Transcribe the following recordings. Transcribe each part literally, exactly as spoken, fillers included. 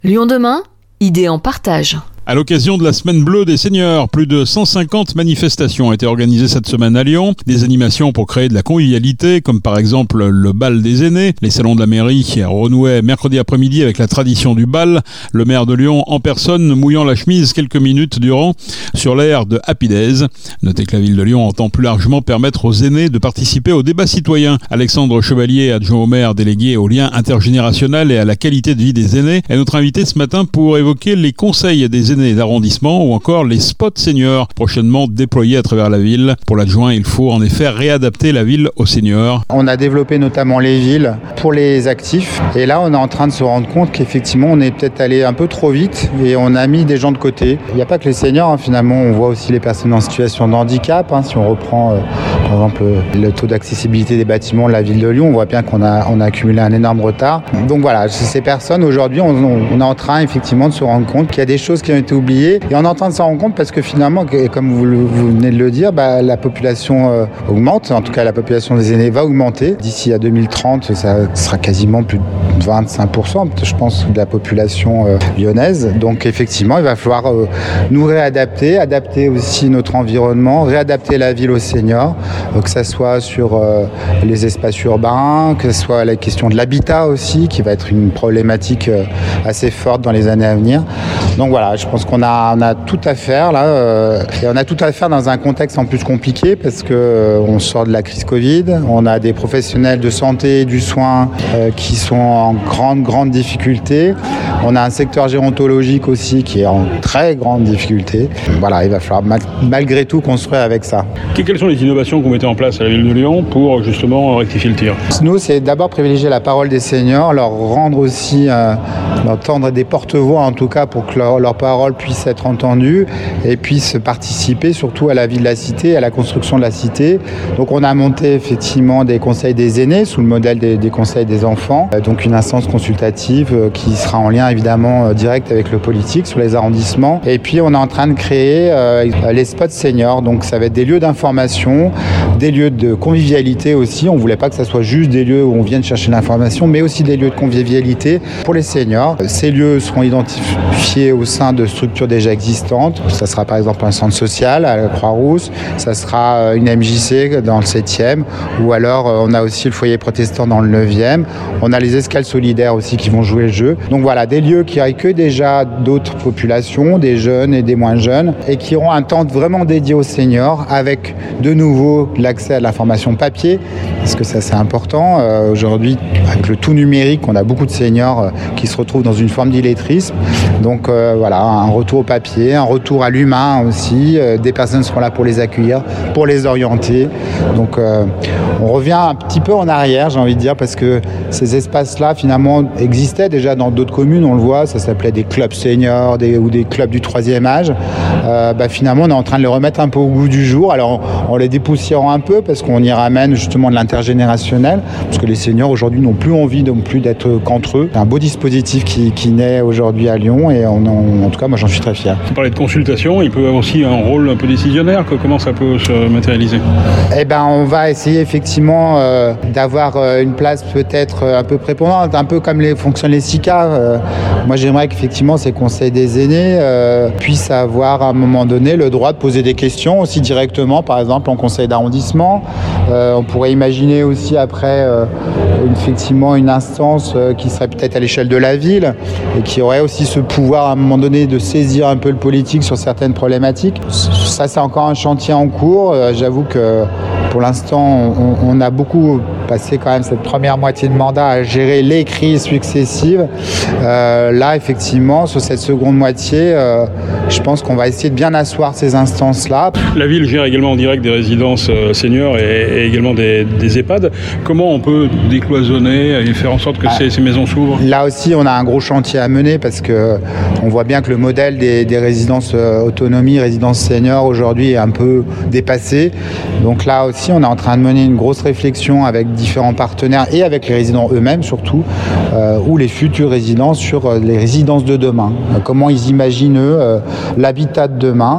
Lyon demain, idées en partage. À l'occasion de la Semaine bleue des seniors, plus de cent cinquante manifestations ont été organisées cette semaine à Lyon. Des animations pour créer de la convivialité, comme par exemple le bal des aînés. Les salons de la mairie renouaient mercredi après-midi avec la tradition du bal. Le maire de Lyon en personne mouillant la chemise quelques minutes durant sur l'air de Happy Days. Notez que la ville de Lyon entend plus largement permettre aux aînés de participer au débat citoyen. Alexandre Chevalier, adjoint au maire délégué au lien intergénérationnel et à la qualité de vie des aînés, est notre invité ce matin pour évoquer les conseils des aînés d'arrondissement ou encore les spots seniors prochainement déployés à travers la ville. Pour l'adjoint, il faut en effet réadapter la ville aux seniors. On a développé notamment les villes pour les actifs et là on est en train de se rendre compte qu'effectivement on est peut-être allé un peu trop vite et on a mis des gens de côté. Il n'y a pas que les seniors, hein, finalement on voit aussi les personnes en situation de handicap. Hein, si on reprend euh, par exemple le taux d'accessibilité des bâtiments de la ville de Lyon, on voit bien qu'on a, on a accumulé un énorme retard. Donc voilà, ces personnes aujourd'hui on, on est en train effectivement de se rendre compte qu'il y a des choses qui ont été oubliées et on est en train de s'en rendre compte parce que finalement, comme vous, vous venez de le dire, bah, la population euh, augmente, en tout cas la population des aînés va augmenter. D'ici à deux mille trente, ça sera quasiment plus de vingt-cinq pour cent, je pense, de la population euh, lyonnaise. Donc effectivement, il va falloir euh, nous réadapter, adapter aussi notre environnement, réadapter la ville aux seniors, euh, que ce soit sur euh, les espaces urbains, que ce soit la question de l'habitat aussi, qui va être une problématique euh, assez forte dans les années à venir. Donc voilà, je pense qu'on a, on a tout à faire là, euh, et on a tout à faire dans un contexte en plus compliqué parce que euh, on sort de la crise Covid, on a des professionnels de santé, du soin euh, qui sont en grande grande difficulté, on a un secteur gérontologique aussi qui est en très grande difficulté. Voilà, il va falloir mal, malgré tout construire avec ça. Quelles sont les innovations que vous mettez en place à la ville de Lyon pour justement rectifier le tir ? Nous, c'est d'abord privilégier la parole des seniors, leur rendre aussi, euh, leur tendre des porte-voix en tout cas pour que leur, leur parole puisse être entendue et puisse participer surtout à la vie de la cité, à la construction de la cité. Donc on a monté effectivement des conseils des aînés sous le modèle des, des conseils des enfants, donc une instance consultative qui sera en lien évidemment direct avec le politique sur les arrondissements. Et puis on est en train de créer euh, les spots seniors, donc ça va être des lieux d'information, des lieux de convivialité aussi. On ne voulait pas que ça soit juste des lieux où on vienne chercher l'information, mais aussi des lieux de convivialité pour les seniors. Ces lieux seront identifiés au sein de structures déjà existantes. Ça sera par exemple un centre social à la Croix-Rousse, ça sera une M J C dans le septième, ou alors on a aussi le foyer protestant dans le neuvième. On a les escales solidaires aussi qui vont jouer le jeu. Donc voilà, des lieux qui accueillent déjà d'autres populations, des jeunes et des moins jeunes, et qui auront un temps vraiment dédié aux seniors, avec de nouveau l'accès à l'information papier, parce que ça c'est important. Euh, aujourd'hui, avec le tout numérique, on a beaucoup de seniors euh, qui se retrouvent dans une forme d'illettrisme. Donc euh, voilà, un retour au papier, un retour à l'humain aussi. Euh, des personnes seront là pour les accueillir, pour les orienter. Donc euh, on revient un petit peu en arrière, j'ai envie de dire, parce que ces espaces-là, finalement, existaient déjà dans d'autres communes, on le voit, ça s'appelait des clubs seniors des, ou des clubs du troisième âge. Euh, bah, finalement, on est en train de les remettre un peu au goût du jour. Alors, en les dépoussiérant un peu, parce qu'on y ramène justement de l'intergénérationnel, parce que les seniors, aujourd'hui, n'ont plus envie non plus d'être qu'entre eux. C'est un beau dispositif qui, qui naît aujourd'hui à Lyon, et on, on, en tout cas, moi, j'en suis très fier. Vous parlez de consultation, il peut avoir aussi un rôle un peu décisionnaire. Comment ça peut se matérialiser ? Eh ben, on va essayer effectivement euh, d'avoir euh, une place peut-être euh, un peu prépondérante, un peu comme les, fonctionnent les S I C A. Euh, moi, j'aimerais qu'effectivement ces conseils des aînés euh, puissent avoir à un moment donné le droit de poser des questions aussi directement, par exemple en conseil d'arrondissement. Euh, on pourrait imaginer aussi après euh, effectivement une instance euh, qui serait peut-être à l'échelle de la ville et qui aurait aussi ce pouvoir à un moment donné de saisir un peu le politique sur certaines problématiques. Ça, c'est encore un chantier en cours. Euh, j'avoue que pour l'instant, on, on a beaucoup passé quand même cette première moitié de mandat à gérer les crises successives. Euh, là, effectivement, sur cette seconde moitié, euh, je pense qu'on va essayer de bien asseoir ces instances-là. La ville gère également en direct des résidences seniors et, et également des, des EHPAD. Comment on peut décloisonner et faire en sorte que ah, ces, ces maisons s'ouvrent ? Là aussi, on a un gros chantier à mener parce qu'on voit bien que le modèle des, des résidences autonomie, résidences seniors aujourd'hui est un peu dépassé. Donc là aussi, on est en train de mener une grosse réflexion avec différents partenaires et avec les résidents eux-mêmes surtout, euh, ou les futurs résidents sur les résidences de demain. Euh, comment ils imaginent eux euh, l'habitat de demain.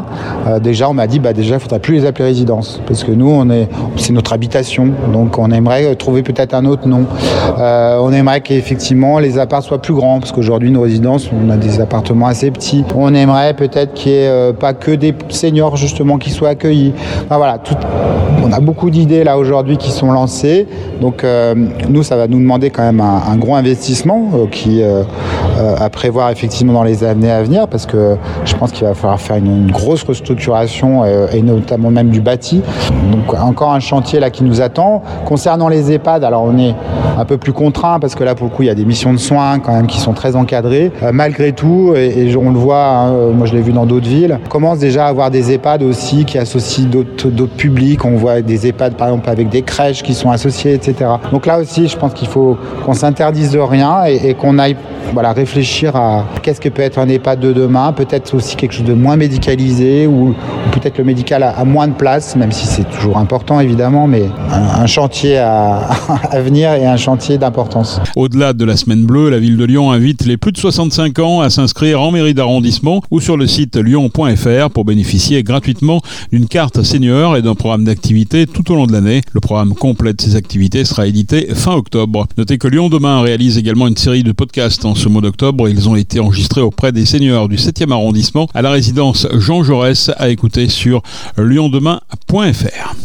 Euh, déjà, on m'a dit, bah, déjà, il ne faudrait plus les appeler résidences, parce que nous, on est, c'est notre habitation, donc on aimerait trouver peut-être un autre nom. Euh, on aimerait qu'effectivement les apparts soient plus grands, parce qu'aujourd'hui, nos résidences, on a des appartements assez petits. On aimerait peut-être qu'il n'y ait euh, pas que des seniors, justement, qui soient accueillis. Enfin, voilà, tout, on a beaucoup d'idées là aujourd'hui qui sont lancées, donc euh, nous, ça va nous demander quand même un, un gros investissement euh, qui, euh, euh, à prévoir effectivement dans les années à venir, parce que je pense qu'il va falloir faire une, une grosse restructuration euh, et notamment même du bâti. Donc encore un chantier là qui nous attend. Concernant les EHPAD, alors on est un peu plus contraint parce que là pour le coup il y a des missions de soins quand même qui sont très encadrées. Euh, malgré tout, et, et on le voit, hein, moi je l'ai vu dans d'autres villes, on commence déjà à avoir des EHPAD aussi qui associent d'autres, d'autres publics. On voit des EHPAD par exemple avec des crèches qui sont associées, et cetera. Donc là aussi je pense qu'il faut qu'on s'interdise de rien et, et qu'on aille voilà, réfléchir à qu'est-ce que peut être un EHPAD de demain, peut-être aussi quelque chose de moins médicalisé ou, ou peut-être le médical a, a moins de place, même si c'est toujours important évidemment, mais un, un chantier à, à venir et un chantier d'importance. Au-delà de la semaine bleue, la ville de Lyon invite les plus de soixante-cinq ans à s'inscrire en mairie d'arrondissement ou sur le site lyon point f r pour bénéficier gratuitement d'une carte senior et d'un programme d'activités tout au long de l'année. Le programme complet de ces activités sera édité fin octobre. Notez que Lyon Demain réalise également une série de podcasts en ce mois d'octobre. Ils ont été enregistrés auprès des seniors du septième arrondissement à la résidence Jean Jaurès à écouter sur lyon demain point f r.